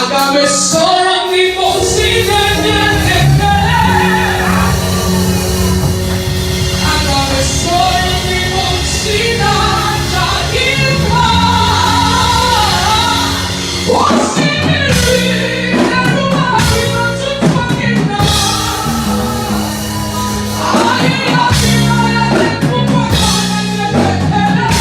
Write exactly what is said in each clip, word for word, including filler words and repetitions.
Agame soro ni mosine nyekeke. Agame soro ni mosina chakima. Osiniri neruwa ina tutwakina. Ayi akina yale kumwakana nyekeke.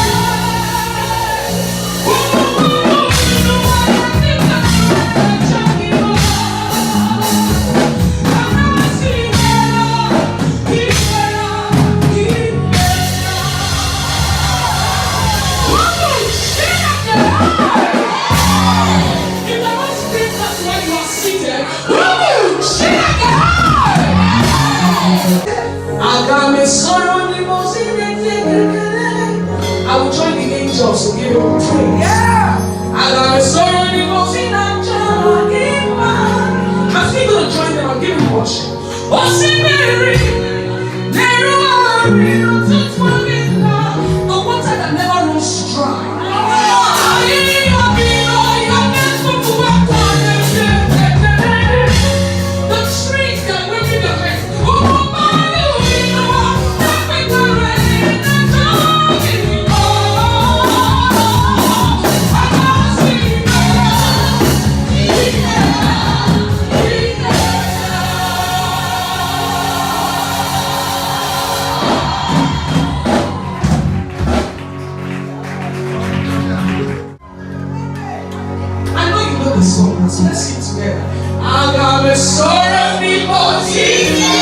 I will join the angels to give him praise. Yeah. I'm still going to join them and give him worship. The water that never runs dry. The trees that wave in the wind. So let's sing together. I got a sorrow before